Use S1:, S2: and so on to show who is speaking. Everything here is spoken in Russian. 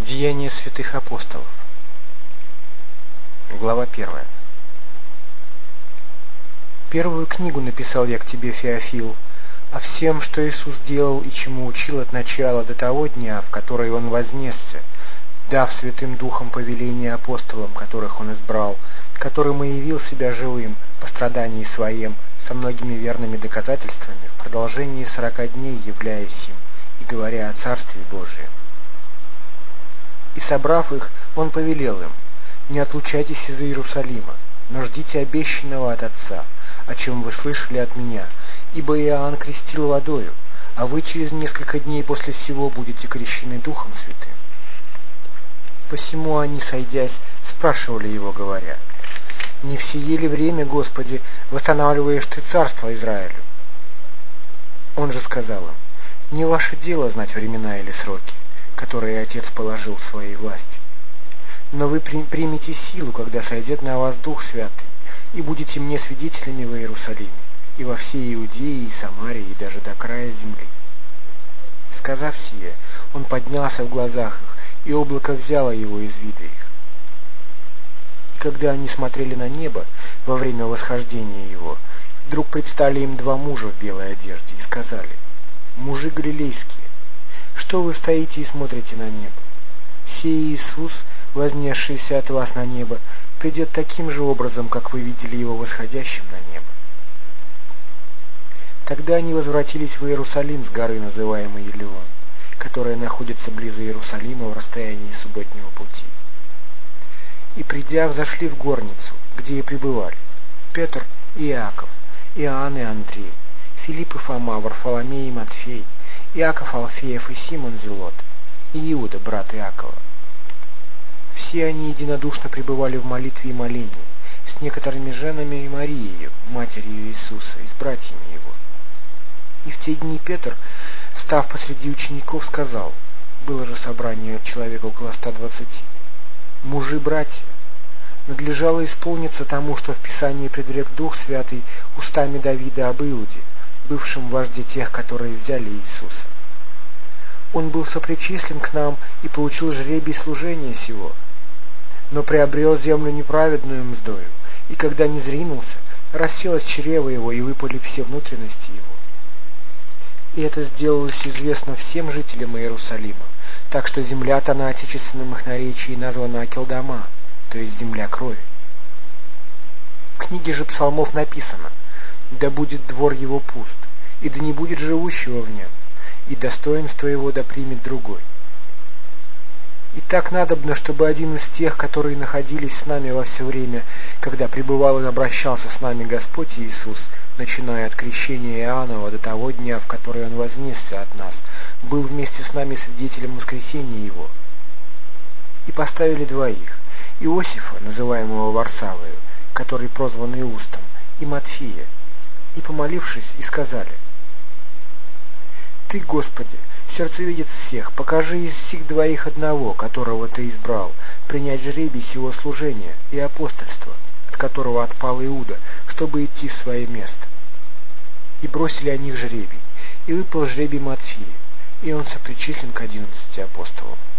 S1: Деяния святых апостолов. Глава 1. Первую книгу написал я к тебе, Феофил, о всем, что Иисус делал и чему учил от начала до того дня, в который Он вознесся, дав Святым Духом повеление апостолам, которых Он избрал, которым и явил себя живым по страдании Своем, со многими верными доказательствами, в продолжении 40 дней являясь им и говоря о Царстве Божием. И, собрав их, он повелел им: «Не отлучайтесь из Иерусалима, но ждите обещанного от Отца, о чем вы слышали от меня, ибо Иоанн крестил водою, а вы через несколько дней после сего будете крещены Духом Святым». Посему они, сойдясь, спрашивали его, говоря: «Не в сие ли время, Господи, восстанавливаешь Ты царство Израилю?» Он же сказал им: «Не ваше дело знать времена или сроки, которые Отец положил в своей власти. Но вы примете силу, когда сойдет на вас Дух Святый, и будете мне свидетелями в Иерусалиме, и во всей Иудее, и Самарии, и даже до края земли». Сказав сие, он поднялся в глазах их, и облако взяло его из вида их. И когда они смотрели на небо во время восхождения его, вдруг предстали им два мужа в белой одежде и сказали: «Мужи галилейские, что вы стоите и смотрите на небо? Сей Иисус, вознесшийся от вас на небо, придет таким же образом, как вы видели его восходящим на небо». Тогда они возвратились в Иерусалим с горы, называемой Елеон, которая находится близ Иерусалима в расстоянии субботнего пути. И, придя, взошли в горницу, где и пребывали Петр и Иаков, Иоанн и Андрей, Филипп и Фома, Варфоломей и Матфей, Иаков Алфеев и Симон Зелот, и Иуда, брат Иакова. Все они единодушно пребывали в молитве и молении, с некоторыми женами и Марией, матерью Иисуса, и с братьями его. И в те дни Петр, став посреди учеников, сказал: было же собрание человека около 120: «Мужи, братья, надлежало исполниться тому, что в Писании предрек Дух Святый устами Давида об Иуде, бывшем вожде тех, которые взяли Иисуса. Он был сопричислен к нам и получил жребий служения сего, но приобрел землю неправедную мздою, и когда низвринулся, расселось чрево его, и выпали все внутренности его. И это сделалось известно всем жителям Иерусалима, так что земля-то на отечественном их наречии названа Акелдама, то есть земля крови. В книге же псалмов написано: «Да будет двор его пуст, и да не будет живущего в нем, и достоинство его да примет другой». И так надобно, чтобы один из тех, которые находились с нами во все время, когда пребывал и обращался с нами Господь Иисус, начиная от крещения Иоаннова до того дня, в который Он вознесся от нас, был вместе с нами свидетелем воскресения Его. И поставили двоих: Иосифа, называемого Варсавою, который прозван Иустом, и Матфея, и, помолившись, и сказали: «Ты, Господи, сердцевидец всех, покажи из сих двоих одного, которого Ты избрал, принять жребий сего служения и апостольства, от которого отпал Иуда, чтобы идти в свое место». И бросили о них жребий, и выпал жребий Матфею, и он сопричислен к 11 апостолам.